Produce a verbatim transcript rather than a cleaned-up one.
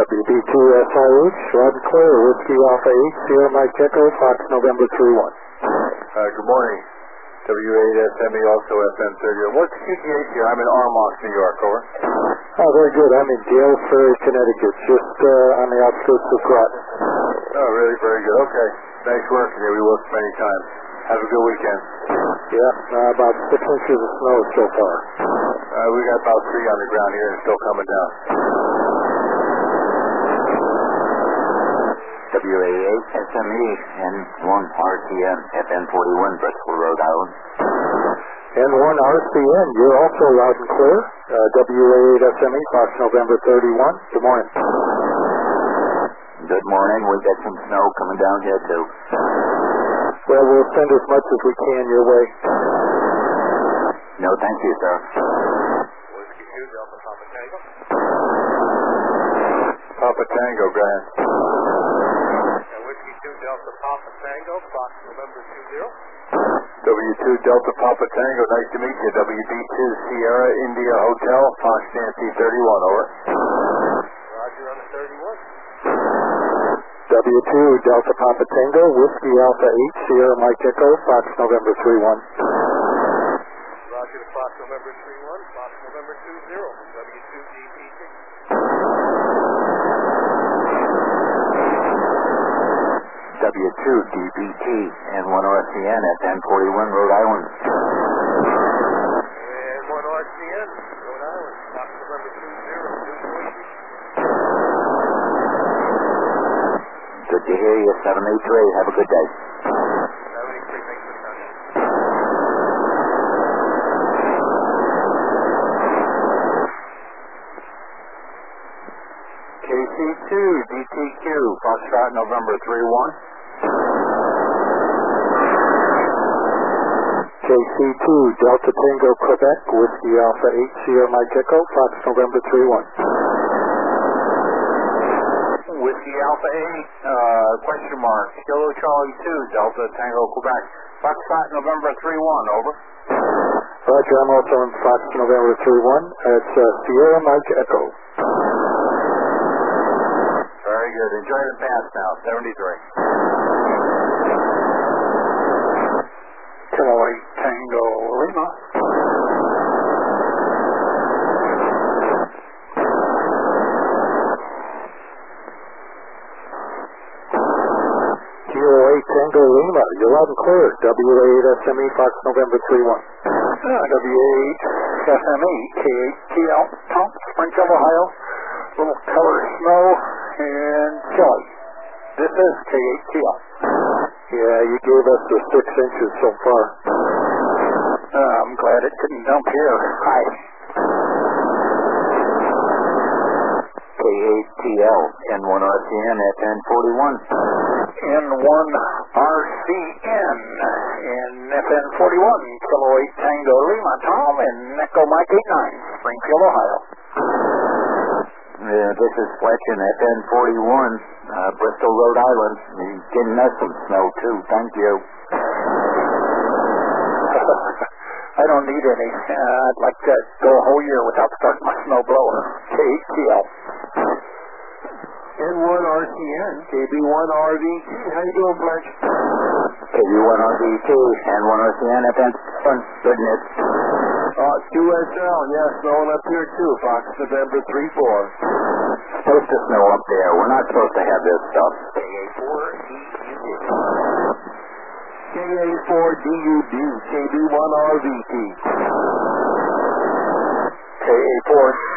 W B two S I H, loud and clear, Whiskey Alpha eight, Sierra Mike Echo, Fox November three one. Uh, good morning. W eight S M E, also F M thirty. What's Q T H here? I'm in Armonk, New York, over. Oh, very good. I'm in Gale Ferry, Connecticut, just uh, on the outskirts of Groton. Oh, really? Very good. Okay. Nice work here. We worked many times. Have a good weekend. Yeah, uh, about six inches of snow so far. Uh, we got about three on the ground here and still coming down. W A eight S M E, N one R T M, F N forty-one, Bristol, Rhode Island. N one R C N, you're also loud and clear. Uh, W A eight S M E, Fox November thirty-one. Good morning. Good morning. We got some snow coming down here, too. Well, we'll send as much as we can your way. No, thank you, sir. Whiskey two, Delta Papa Tango. Papa Tango, go ahead. And Whiskey two, Delta Papa Tango, Fox November two zero. W two, Delta Papa Tango, nice to meet you. W B two, Sierra India Hotel, Fox Nancy thirty-one, over. Roger on the thirty-one. W two, Delta Papa Tango, Whiskey Alpha eight, Sierra Mike Echo, Fox November three one. Roger to Fox November three one, Fox November two zero, W two D P T. W two D B T, N one R C N, F N forty-one, Rhode Island. And one R C N, Rhode Island, Fox November two zero, New Jersey. Good to hear you, seven eight three. Have a good day. seven eight three, thanks for coming. K C two, D T Q, Foxtrot November three one. K C two, Delta Tango, Quebec, Whiskey Alpha eight, Sierra Mike Echo, Fox November three one. Whiskey Alpha eight, uh, question mark, Kilo Charlie two, Delta Tango, Quebec, Foxtrot November three one, over. Roger, I'm also on Fox November three one. It's uh, Sierra Mike Echo. Very good. Enjoy the pass now, seventy-three. Kilo eight, Tango, Lima. Kilo eight, Tango, Lima. You're loud and clear. W A eight S M E, Fox November three one. Uh, W eight S M E, K eight T L, Tom, Springfield, Ohio. Little color snow and chilly. This is K eight T L. Yeah, you gave us the six inches so far. Uh, I'm glad it didn't dump here. Hi. K eight T L, N one R C N, F N forty-one. N one R C N in F N forty-one, Kilo eight Tango Lima, Tom, and Echo Mike eighty-nine, Springfield, Ohio. Yeah, this is Fletch in F N forty-one, uh, Bristol, Rhode Island. You're getting us some snow, too. Thank you. I don't need any. Uh, I'd like to go a whole year without starting my snow blower. K eight T L. N one R C N, K B one R V T. How you doing, Fletch? K B one R V T, N one R C N, F N goodness. Uh, Q S L, yeah, snowing up here too, Fox November three four. Supposed to snow up there. We're not supposed to have this stuff. K A four D U D. K A four D U D, K B one R V T. K A four